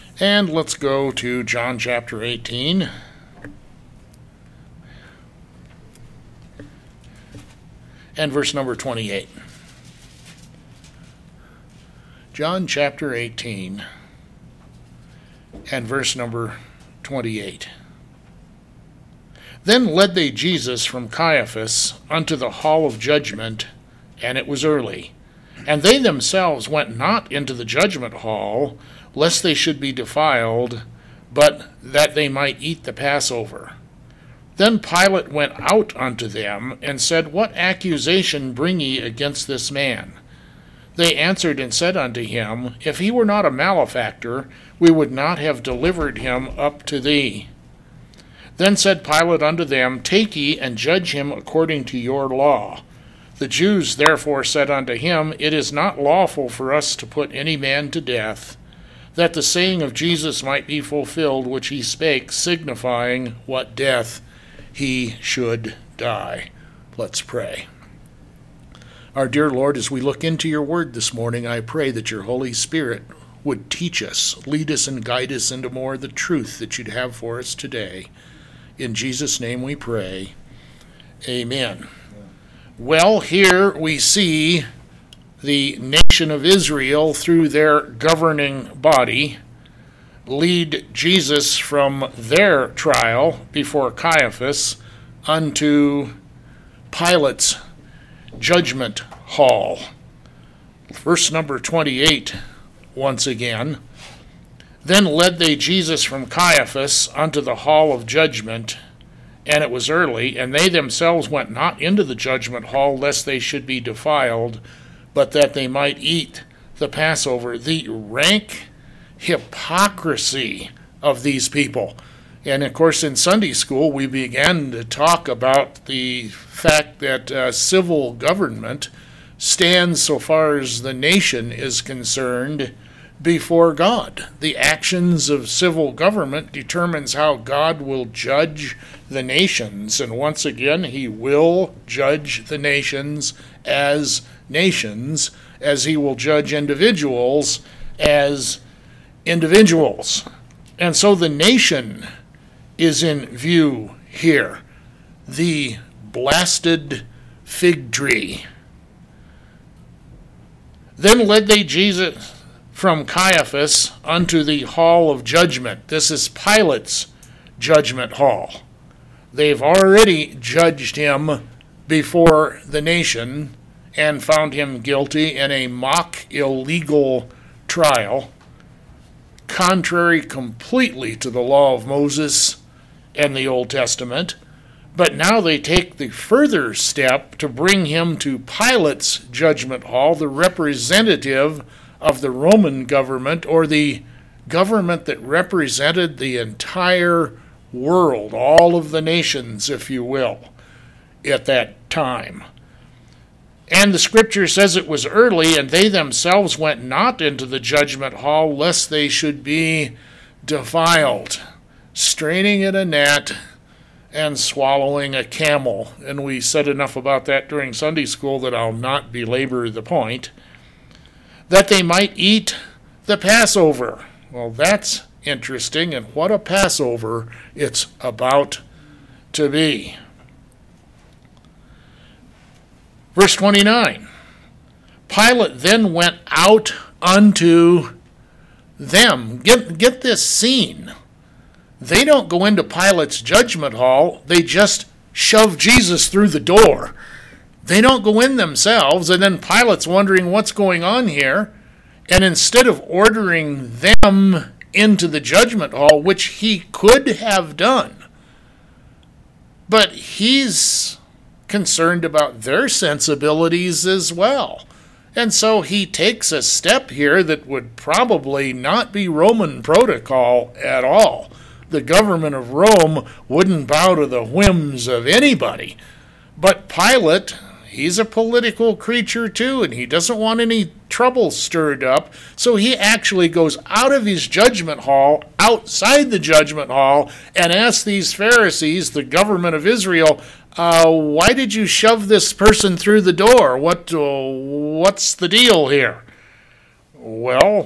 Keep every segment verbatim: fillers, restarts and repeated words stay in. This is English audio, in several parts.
And let's go to John chapter eighteen. And verse number twenty-eight. John chapter eighteen and verse number twenty-eight. Then led they Jesus from Caiaphas unto the hall of judgment, and it was early. And they themselves went not into the judgment hall, lest they should be defiled, but that they might eat the Passover. Then Pilate went out unto them, and said, What accusation bring ye against this man? They answered and said unto him, If he were not a malefactor, we would not have delivered him up to thee. Then said Pilate unto them, Take ye and judge him according to your law. The Jews therefore said unto him, It is not lawful for us to put any man to death, that the saying of Jesus might be fulfilled, which he spake, signifying what death he should die. Let's pray. Our dear Lord, as we look into your word this morning, I pray that your Holy Spirit would teach us, lead us, and guide us into more of the truth that you'd have for us today. In Jesus' name we pray. Amen. Well, here we see the nation of Israel, through their governing body, lead Jesus from their trial before Caiaphas unto Pilate's judgment hall. Verse number twenty-eight, once again. Then led they Jesus from Caiaphas unto the hall of judgment, and it was early, and they themselves went not into the judgment hall, lest they should be defiled, but that they might eat the Passover. The rank hypocrisy of these people. And of course, in Sunday school, we began to talk about the fact that uh, civil government stands, so far as the nation is concerned, before God. The actions of civil government determines how God will judge the nations. And once again, he will judge the nations as nations, as he will judge individuals as individuals. And so the nation is in view here. The blasted fig tree. Then led they Jesus from Caiaphas unto the hall of judgment. This is Pilate's judgment hall. They've already judged him before the nation and found him guilty in a mock illegal trial, contrary completely to the law of Moses and the Old Testament. But now they take the further step to bring him to Pilate's judgment hall, the representative of the Roman government, or the government that represented the entire world, all of the nations, if you will, at that time. And the scripture says it was early, and they themselves went not into the judgment hall, lest they should be defiled, straining at a gnat and swallowing a camel. And we said enough about that during Sunday school that I'll not belabor the point. That they might eat the Passover. Well, that's interesting, and what a Passover it's about to be. Verse twenty-nine. Pilate then went out unto them. Get, get this scene. They don't go into Pilate's judgment hall. They just shove Jesus through the door. They don't go in themselves, and then Pilate's wondering what's going on here. And instead of ordering them into the judgment hall, which he could have done, but he's concerned about their sensibilities as well. And so he takes a step here that would probably not be Roman protocol at all. The government of Rome wouldn't bow to the whims of anybody. But Pilate, he's a political creature too, and he doesn't want any trouble stirred up. So he actually goes out of his judgment hall, outside the judgment hall, and asks these Pharisees, the government of Israel, uh, why did you shove this person through the door? What, uh, what's the deal here? Well,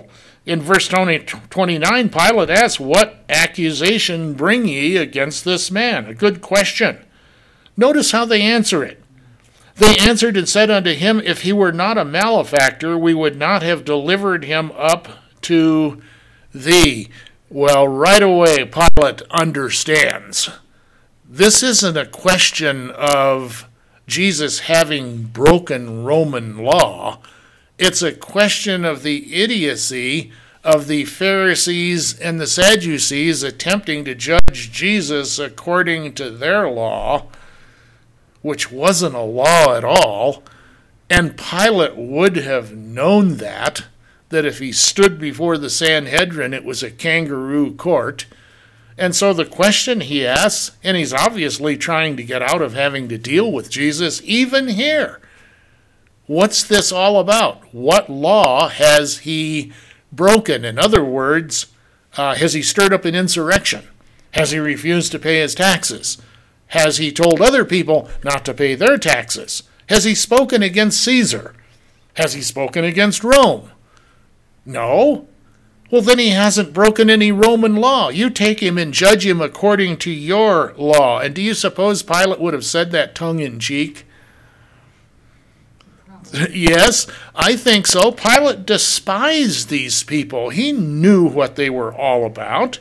In verse twenty-nine, Pilate asks, "What accusation bring ye against this man?" A good question. Notice how they answer it. They answered and said unto him, "If he were not a malefactor, we would not have delivered him up to thee." Well, right away, Pilate understands. This isn't a question of Jesus having broken Roman law. It's a question of the idiocy of the Pharisees and the Sadducees attempting to judge Jesus according to their law, which wasn't a law at all. And Pilate would have known that, that if he stood before the Sanhedrin, it was a kangaroo court. And so the question he asks, and he's obviously trying to get out of having to deal with Jesus, even here, what's this all about? What law has he broken? In other words, uh, has he stirred up an insurrection? Has he refused to pay his taxes? Has he told other people not to pay their taxes? Has he spoken against Caesar? Has he spoken against Rome? No. Well, then he hasn't broken any Roman law. You take him and judge him according to your law. And do you suppose Pilate would have said that tongue in cheek? Yes, I think so. Pilate despised these people. He knew what they were all about.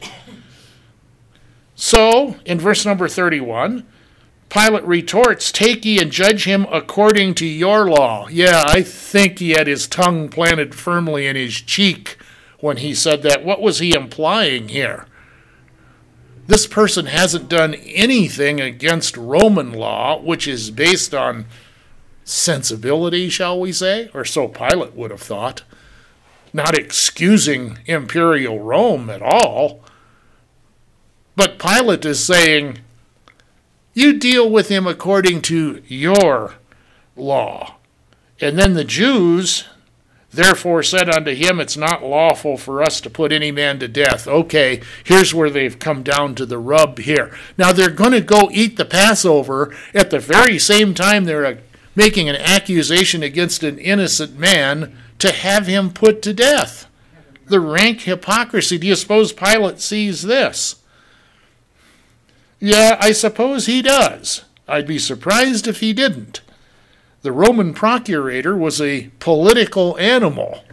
So, in verse number thirty-one, Pilate retorts, "Take ye and judge him according to your law." Yeah, I think he had his tongue planted firmly in his cheek when he said that. What was he implying here? This person hasn't done anything against Roman law, which is based on sensibility, shall we say, or so Pilate would have thought, not excusing imperial Rome at all. But Pilate is saying, you deal with him according to your law. And then the Jews therefore said unto him, it's not lawful for us to put any man to death. Okay, here's where they've come down to the rub here. Now they're going to go eat the Passover at the very same time they're making an accusation against an innocent man to have him put to death. The rank hypocrisy. Do you suppose Pilate sees this? Yeah, I suppose he does. I'd be surprised if he didn't. The Roman procurator was a political animal.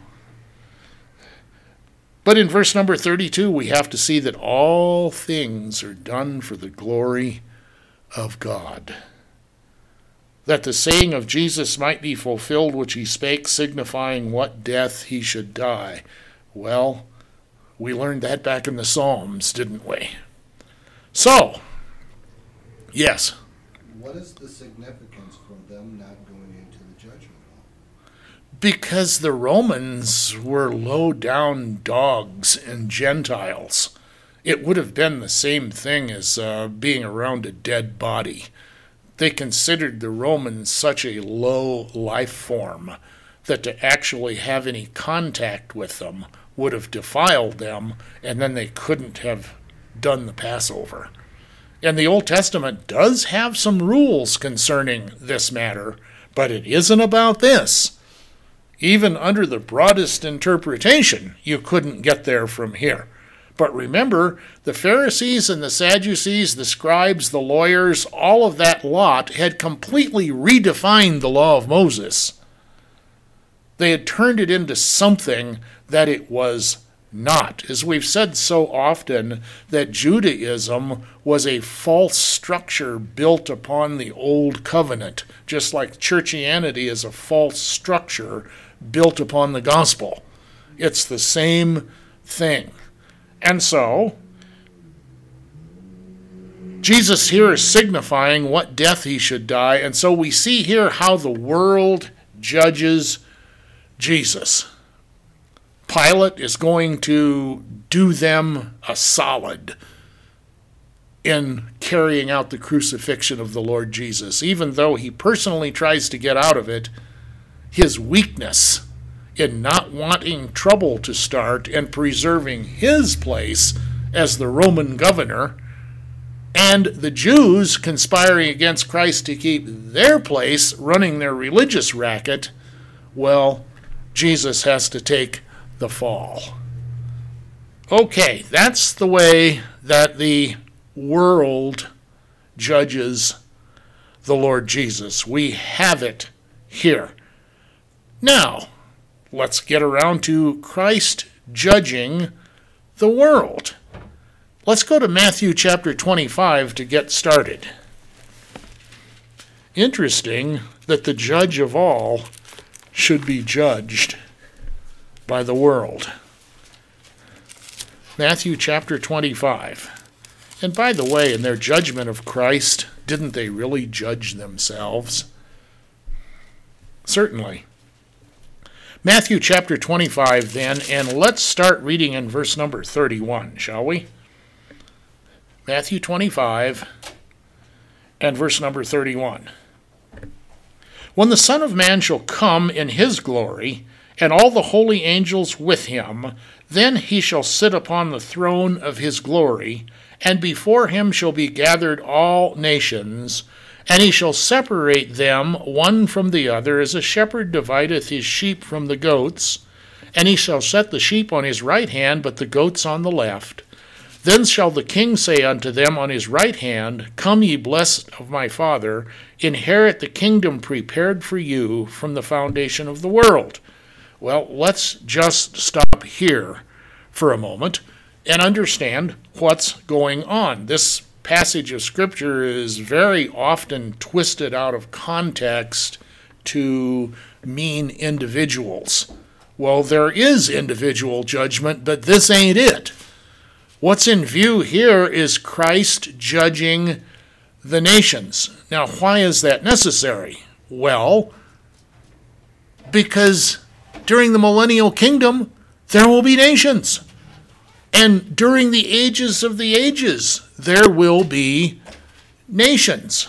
But in verse number thirty-two, we have to see that all things are done for the glory of God. That the saying of Jesus might be fulfilled, which he spake, signifying what death he should die. Well, we learned that back in the Psalms, didn't we? So, yes. What is the significance for them not going into the judgment hall? Because the Romans were low-down dogs and Gentiles. It would have been the same thing as uh, being around a dead body. They considered the Romans such a low life form that to actually have any contact with them would have defiled them, and then they couldn't have done the Passover. And the Old Testament does have some rules concerning this matter, but it isn't about this. Even under the broadest interpretation, you couldn't get there from here. But remember, the Pharisees and the Sadducees, the scribes, the lawyers, all of that lot had completely redefined the law of Moses. They had turned it into something that it was not. As we've said so often, that Judaism was a false structure built upon the Old Covenant, just like churchianity is a false structure built upon the gospel. It's the same thing. And so, Jesus here is signifying what death he should die, and so we see here how the world judges Jesus. Pilate is going to do them a solid in carrying out the crucifixion of the Lord Jesus. Even though he personally tries to get out of it, his weakness in not wanting trouble to start and preserving his place as the Roman governor, and the Jews conspiring against Christ to keep their place running their religious racket, well, Jesus has to take the fall. Okay, that's the way that the world judges the Lord Jesus. We have it here. Now, let's get around to Christ judging the world. Let's go to Matthew chapter twenty-five to get started. Interesting that the judge of all should be judged by the world. Matthew chapter twenty-five. And by the way, in their judgment of Christ, didn't they really judge themselves? Certainly. Matthew chapter twenty-five then, and let's start reading in verse number thirty-one, shall we? Matthew twenty-five and verse number thirty-one. When the Son of Man shall come in his glory, and all the holy angels with him, then he shall sit upon the throne of his glory, and before him shall be gathered all nations, and he shall separate them one from the other, as a shepherd divideth his sheep from the goats. And he shall set the sheep on his right hand, but the goats on the left. Then shall the king say unto them on his right hand, Come ye blessed of my Father, inherit the kingdom prepared for you from the foundation of the world. Well, let's just stop here for a moment and understand what's going on. This passage of Scripture is very often twisted out of context to mean individuals. Well, there is individual judgment, but this ain't it. What's in view here is Christ judging the nations. Now, why is that necessary? Well, because during the millennial kingdom, there will be nations. And during the ages of the ages, there will be nations.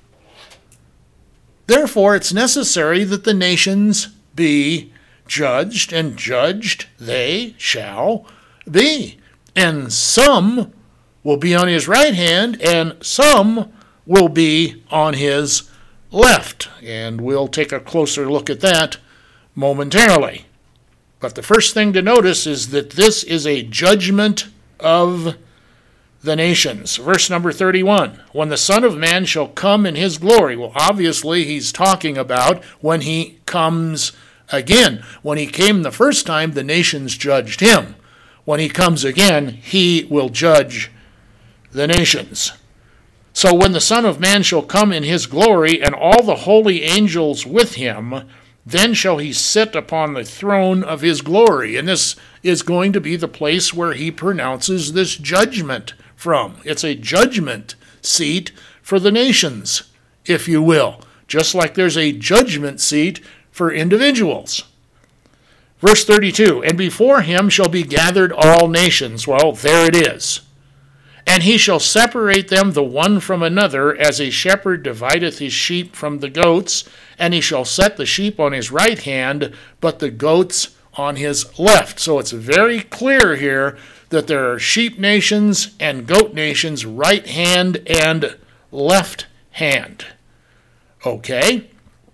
Therefore, it's necessary that the nations be judged, and judged they shall be. And some will be on his right hand, and some will be on his left. And we'll take a closer look at that momentarily. But the first thing to notice is that this is a judgment of the nations. Verse number thirty-one, when the Son of Man shall come in his glory. Well, obviously he's talking about when he comes again. When he came the first time, the nations judged him. When he comes again, he will judge the nations. So when the Son of Man shall come in his glory, and all the holy angels with him, then shall he sit upon the throne of his glory. And this is going to be the place where he pronounces this judgment from. It's a judgment seat for the nations, if you will, just like there's a judgment seat for individuals. Verse thirty-two, and before him shall be gathered all nations. Well, there it is. And he shall separate them the one from another, as a shepherd divideth his sheep from the goats, and he shall set the sheep on his right hand, but the goats on his left. So it's very clear here that there are sheep nations and goat nations, right hand and left hand. Okay?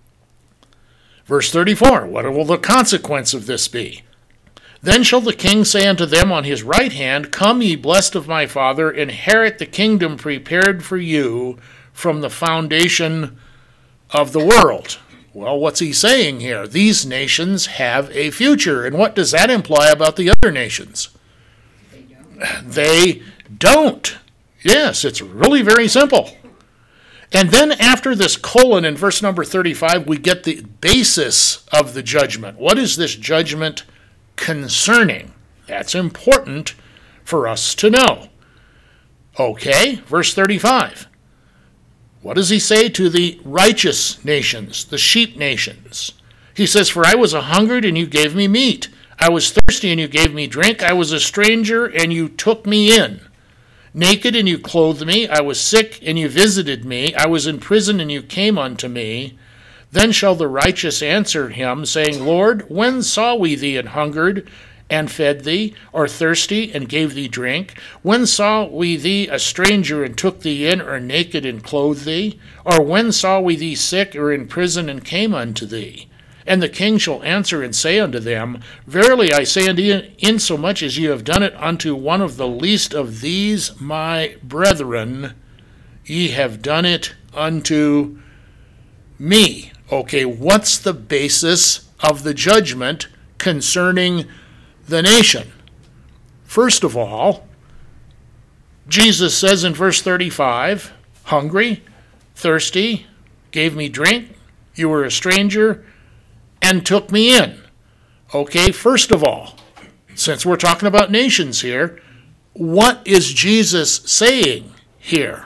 Verse thirty-four, what will the consequence of this be? Then shall the king say unto them on his right hand, Come ye blessed of my Father, inherit the kingdom prepared for you from the foundation of the world. Well, what's he saying here? These nations have a future. And what does that imply about the other nations? They don't. They don't. Yes, it's really very simple. And then after this colon in verse number thirty-five, we get the basis of the judgment. What is this judgment concerning? That's important for us to know. Okay, verse thirty-five. What does he say to the righteous nations, the sheep nations? He says, For I was a hungered, and you gave me meat. I was thirsty, and you gave me drink. I was a stranger, and you took me in. Naked, and you clothed me. I was sick, and you visited me. I was in prison, and you came unto me. Then shall the righteous answer him, saying, Lord, when saw we thee an hungered, and fed thee, or thirsty, and gave thee drink? When saw we thee a stranger, and took thee in, or naked, and clothed thee? Or when saw we thee sick, or in prison, and came unto thee? And the king shall answer and say unto them, Verily I say unto you, insomuch as ye have done it unto one of the least of these my brethren, ye have done it unto me. Okay, what's the basis of the judgment concerning the nation? First of all, Jesus says in verse thirty-five, hungry, thirsty, gave me drink, you were a stranger, and took me in. Okay, first of all, since we're talking about nations here, what is Jesus saying here?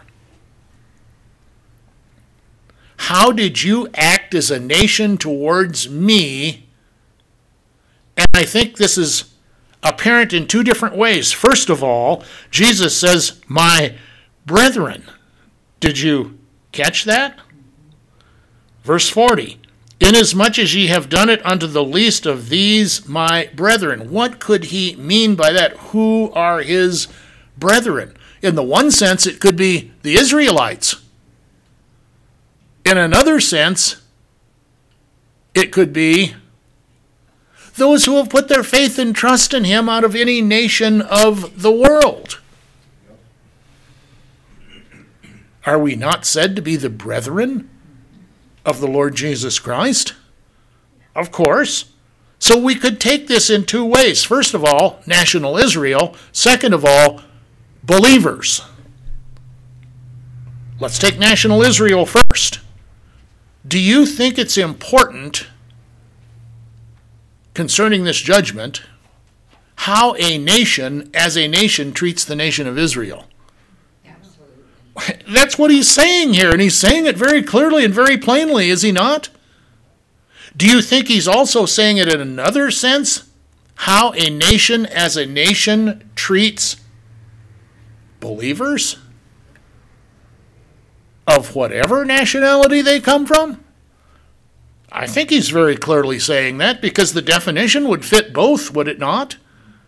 How did you act as a nation towards me? And I think this is apparent in two different ways. First of all, Jesus says, my brethren. Did you catch that? Verse forty, inasmuch as ye have done it unto the least of these my brethren. What could he mean by that? Who are his brethren? In the one sense, it could be the Israelites. In another sense, it could be those who have put their faith and trust in him out of any nation of the world. Are we not said to be the brethren of the Lord Jesus Christ? Of course. So we could take this in two ways. First of all, national Israel. Second of all, believers. Let's take national Israel first. Do you think it's important concerning this judgment how a nation as a nation treats the nation of Israel? That's what he's saying here, and he's saying it very clearly and very plainly, is he not? Do you think he's also saying it in another sense? How a nation as a nation treats believers of whatever nationality they come from? I think he's very clearly saying that, because the definition would fit both, would it not?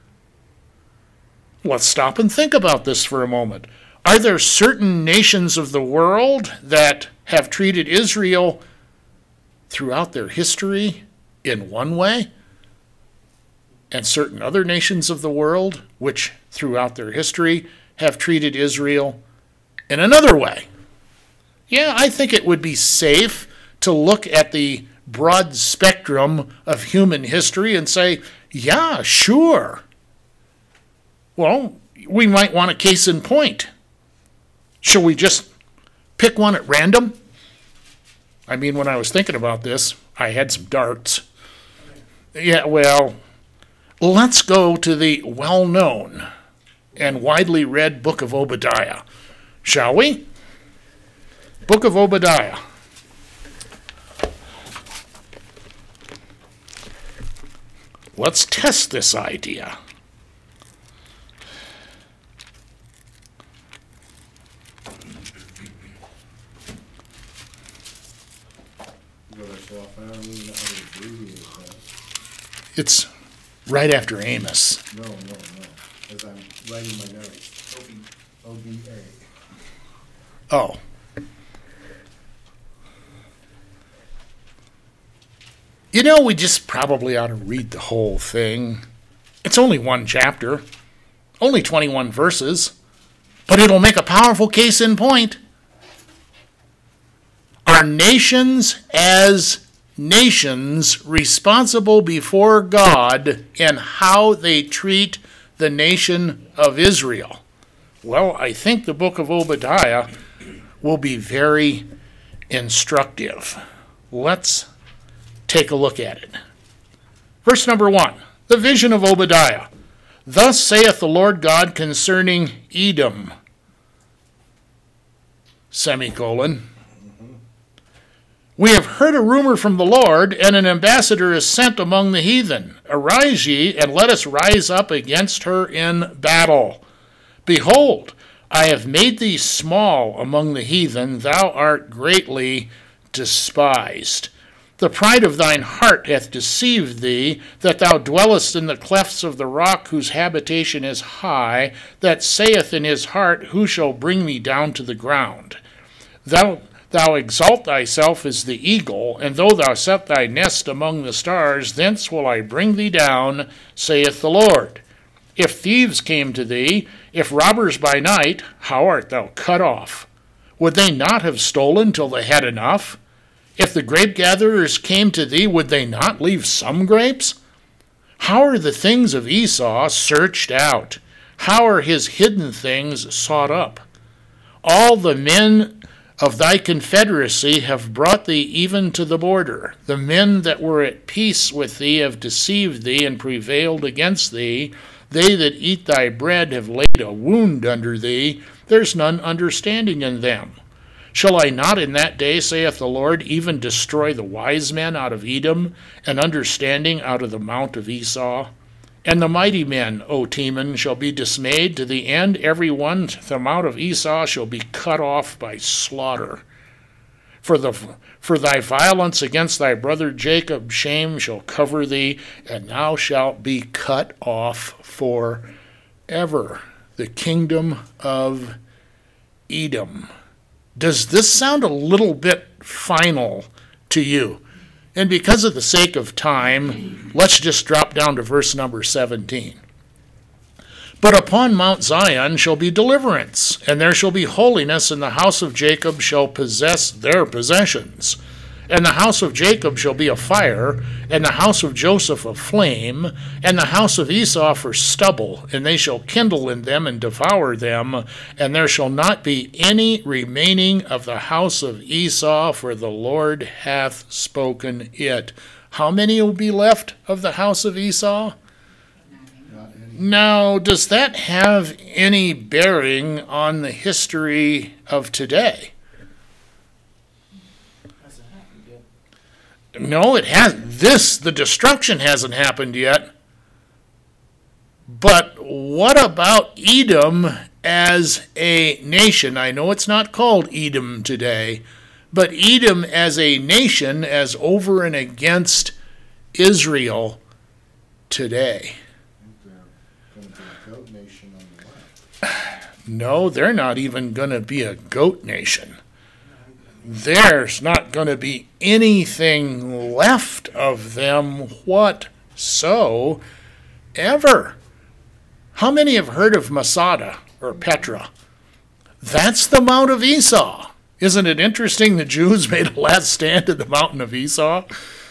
Let's stop and think about this for a moment. Are there certain nations of the world that have treated Israel throughout their history in one way, and certain other nations of the world which throughout their history have treated Israel in another way? Yeah, I think it would be safe to look at the broad spectrum of human history and say, yeah, sure. Well, we might want a case in point. Shall we just pick one at random? I mean, when I was thinking about this, I had some darts. Yeah, well, let's go to the well-known and widely read book of Obadiah, shall we? Book of Obadiah. Let's test this idea. It's right after Amos. No, no, no. As I'm writing my notes. O B A. Oh. You know, we just probably ought to read the whole thing. It's only one chapter, only twenty-one verses, but it'll make a powerful case in point. Are nations as nations responsible before God in how they treat the nation of Israel? Well, I think the book of Obadiah will be very instructive. Let's take a look at it. Verse number one, the vision of Obadiah. Thus saith the Lord God concerning Edom, semicolon. We have heard a rumor from the Lord, and an ambassador is sent among the heathen. Arise ye, and let us rise up against her in battle. Behold, I have made thee small among the heathen, thou art greatly despised. The pride of thine heart hath deceived thee, that thou dwellest in the clefts of the rock, whose habitation is high, that saith in his heart, Who shall bring me down to the ground? Thou Thou exalt thyself as the eagle, and though thou set thy nest among the stars, thence will I bring thee down, saith the Lord. If thieves came to thee, if robbers by night, how art thou cut off? Would they not have stolen till they had enough? If the grape gatherers came to thee, would they not leave some grapes? How are the things of Esau searched out? How are his hidden things sought up? All the men of thy confederacy have brought thee even to the border. The men that were at peace with thee have deceived thee and prevailed against thee. They that eat thy bread have laid a wound under thee. There's none understanding in them. Shall I not in that day, saith the Lord, even destroy the wise men out of Edom, and understanding out of the mount of Esau? And the mighty men, O Teman, shall be dismayed. To the end every one the mount of Esau shall be cut off by slaughter. For the for thy violence against thy brother Jacob, shame shall cover thee, and thou shalt be cut off forever. The kingdom of Edom. Does this sound a little bit final to you? And because of the sake of time, let's just drop down to verse number seventeen. But upon Mount Zion shall be deliverance, and there shall be holiness, and the house of Jacob shall possess their possessions. And the house of Jacob shall be a fire, and the house of Joseph a flame, and the house of Esau for stubble, and they shall kindle in them and devour them, and there shall not be any remaining of the house of Esau, for the Lord hath spoken it. How many will be left of the house of Esau? Now, does that have any bearing on the history of today? No, it has. This, the destruction hasn't happened yet. But what about Edom as a nation? I know it's not called Edom today, but Edom as a nation, as over and against Israel today. No, they're not even going to be a goat nation. There's not going to be anything left of them whatsoever. How many have heard of Masada or Petra? That's the Mount of Esau. Isn't it interesting the Jews made a last stand at the mountain of Esau?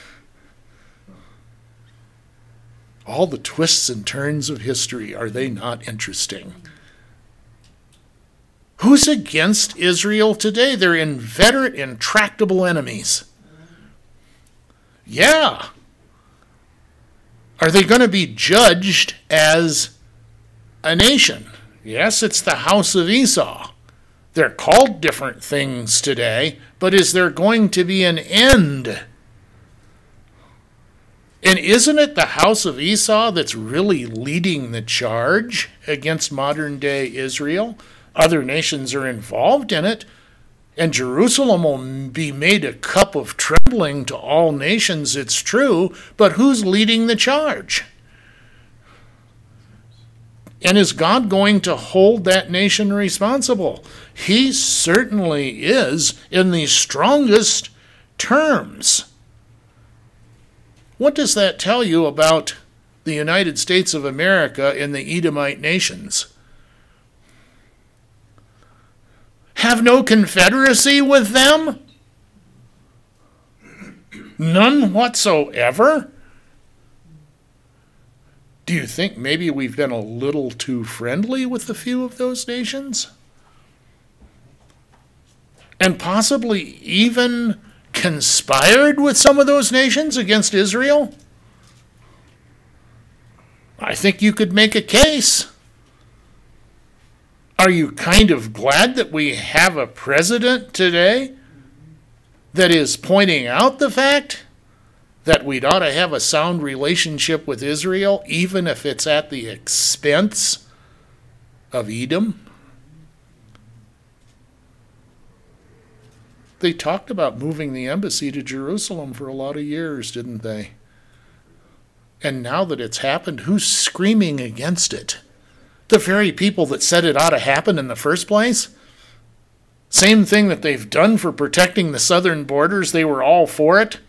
All the twists and turns of history, are they not interesting? Who's against Israel today? They're inveterate, intractable enemies. Yeah. Are they going to be judged as a nation? Yes, it's the house of Esau. They're called different things today, but is there going to be an end? And isn't it the house of Esau that's really leading the charge against modern day Israel? Other nations are involved in it, and Jerusalem will be made a cup of trembling to all nations, it's true, but who's leading the charge? And is God going to hold that nation responsible? He certainly is, in the strongest terms. What does that tell you about the United States of America and the Edomite nations? Have no confederacy with them? None whatsoever? Do you think maybe we've been a little too friendly with a few of those nations? And possibly even conspired with some of those nations against Israel? I think you could make a case. Are you kind of glad that we have a president today that is pointing out the fact that we'd ought to have a sound relationship with Israel, even if it's at the expense of Edom? They talked about moving the embassy to Jerusalem for a lot of years, didn't they? And now that it's happened, who's screaming against it? The very people that said it ought to happen in the first place? Same thing that they've done for protecting the southern borders. They were all for it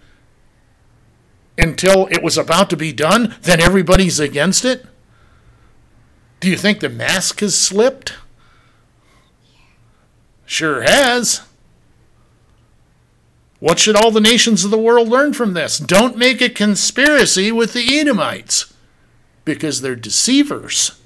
until it was about to be done. Then everybody's against it. Do you think the mask has slipped? Sure has. What should all the nations of the world learn from this? Don't make a conspiracy with the Edomites, because they're deceivers.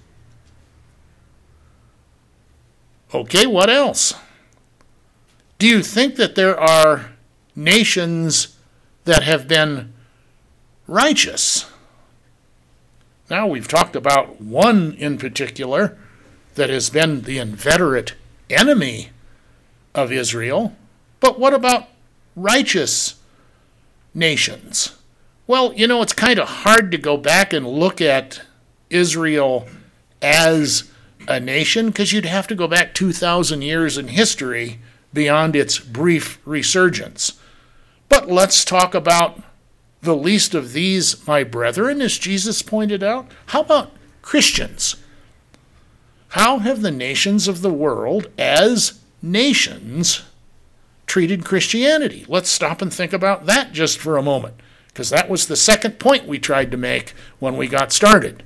Okay, what else? Do you think that there are nations that have been righteous? Now, we've talked about one in particular that has been the inveterate enemy of Israel. But what about righteous nations? Well, you know, it's kind of hard to go back and look at Israel as a nation, because you'd have to go back two thousand years in history beyond its brief resurgence. But let's talk about the least of these, my brethren, as Jesus pointed out. How about Christians? How have the nations of the world, as nations, treated Christianity? Let's stop and think about that just for a moment, because that was the second point we tried to make when we got started.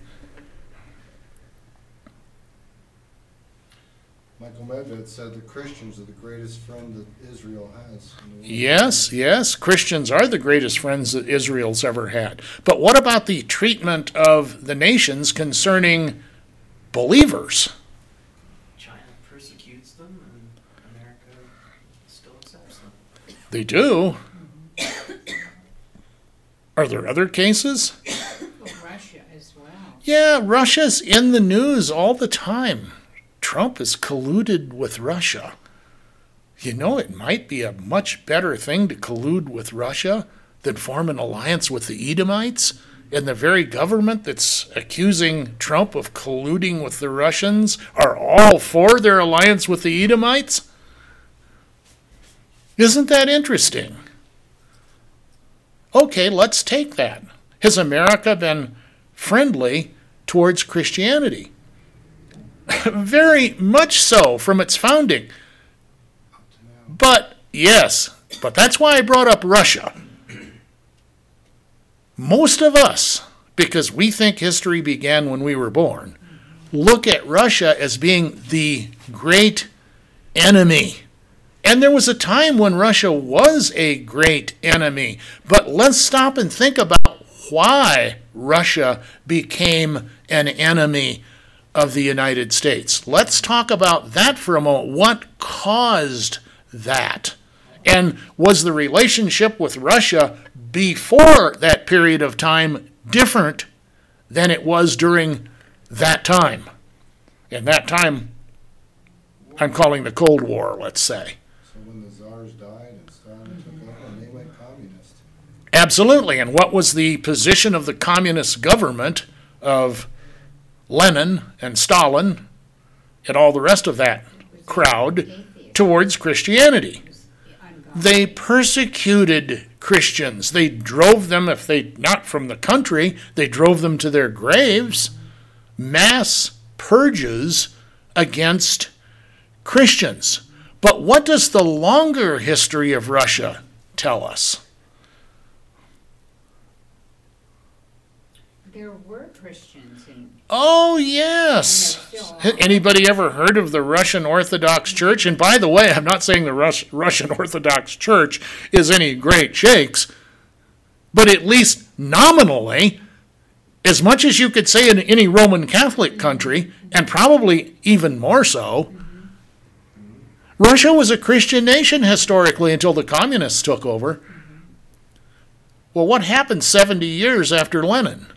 Michael Medved said the Christians are the greatest friend that Israel has. Yes, yes, Christians are the greatest friends that Israel's ever had. But what about the treatment of the nations concerning believers? China persecutes them, and America still accepts them. They do. Are there other cases? Well, Russia as well. Yeah, Russia's in the news all the time. Trump is colluded with Russia. You know, it might be a much better thing to collude with Russia than form an alliance with the Edomites. And the very government that's accusing Trump of colluding with the Russians are all for their alliance with the Edomites. Isn't that interesting? Okay, let's take that. Has America been friendly towards Christianity? Very much so from its founding. But, yes, but that's why I brought up Russia. Most of us, because we think history began when we were born, look at Russia as being the great enemy. And there was a time when Russia was a great enemy. But let's stop and think about why Russia became an enemy of the United States. Let's talk about that for a moment. What caused that? And was the relationship with Russia before that period of time different than it was during that time? And that time, I'm calling the Cold War, let's say. So when the czars died and Stalin took over, and they went communist. Absolutely. And what was the position of the communist government of Lenin and Stalin and all the rest of that crowd towards Christianity? They persecuted Christians. They drove them, if they not from the country, they drove them to their graves. Mass purges against Christians. But what does the longer history of Russia tell us? There were Christians in. Oh, yes. Anybody ever heard of the Russian Orthodox Church? And by the way, I'm not saying the Rus- Russian Orthodox Church is any great shakes, but at least nominally, as much as you could say in any Roman Catholic country, and probably even more so, Russia was a Christian nation historically until the communists took over. Well, what happened seventy years after Lenin?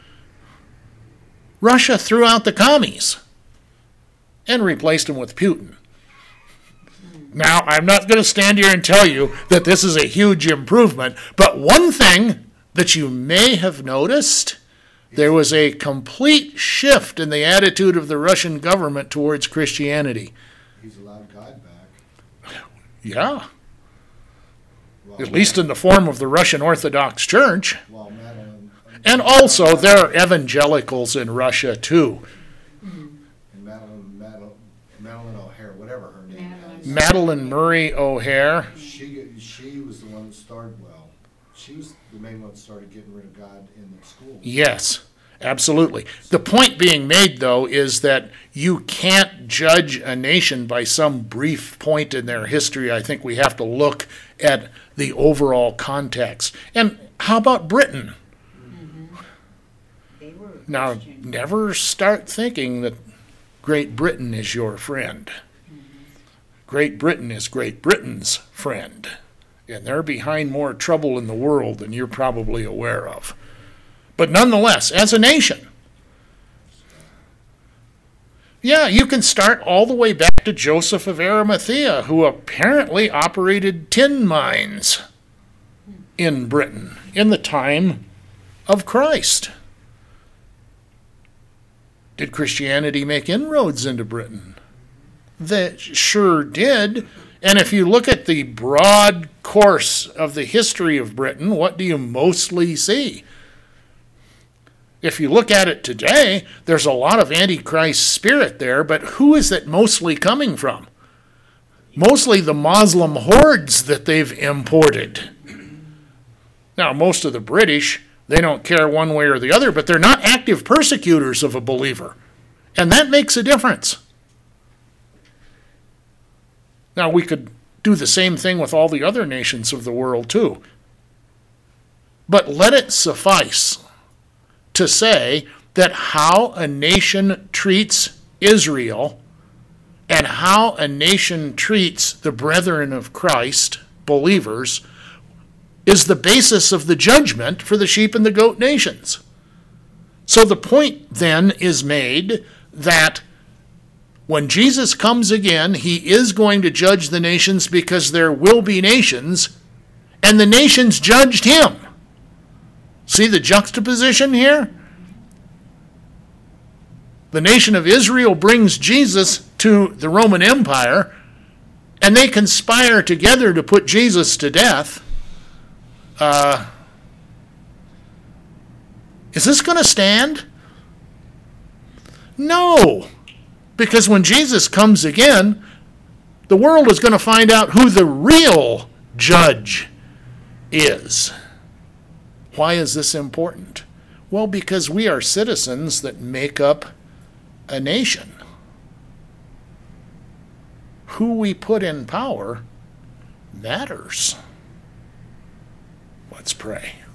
Russia threw out the commies and replaced them with Putin. Now, I'm not going to stand here and tell you that this is a huge improvement, but one thing that you may have noticed, there was a complete shift in the attitude of the Russian government towards Christianity. He's allowed God back. Yeah, Well, at least in the form of the Russian Orthodox Church. Well, Madeline, And also, there are evangelicals in Russia, too. and Madeline, Madeline, Madeline O'Hare, whatever her name Madeline. is. Madeline Murray O'Hare. She, she was the one that started, well, she was the main one that started getting rid of God in the school. Yes, absolutely. The point being made, though, is that you can't judge a nation by some brief point in their history. I think we have to look at the overall context. And how about Britain? They were Now, Christian. never start thinking that Great Britain is your friend. Great Britain is Great Britain's friend. And they're behind more trouble in the world than you're probably aware of. But nonetheless, as a nation, yeah, you can start all the way back to Joseph of Arimathea, who apparently operated tin mines in Britain in the time of Christ. Did Christianity make inroads into Britain? That sure did. And if you look at the broad course of the history of Britain, what do you mostly see? If you look at it today, there's a lot of Antichrist spirit there, but who is it mostly coming from? Mostly the Muslim hordes that they've imported. Now, most of the British, they don't care one way or the other, but they're not active persecutors of a believer. And that makes a difference. Now, we could do the same thing with all the other nations of the world, too. But let it suffice to say that how a nation treats Israel and how a nation treats the brethren of Christ, believers, is the basis of the judgment for the sheep and the goat nations. So the point then is made that when Jesus comes again, he is going to judge the nations because there will be nations, and the nations judged him. See the juxtaposition here? The nation of Israel brings Jesus to the Roman Empire, and they conspire together to put Jesus to death. Uh, is this going to stand? No. Because when Jesus comes again, the world is going to find out who the real judge is. Why is this important? Well, because we are citizens that make up a nation. Who we put in power matters. Let's pray.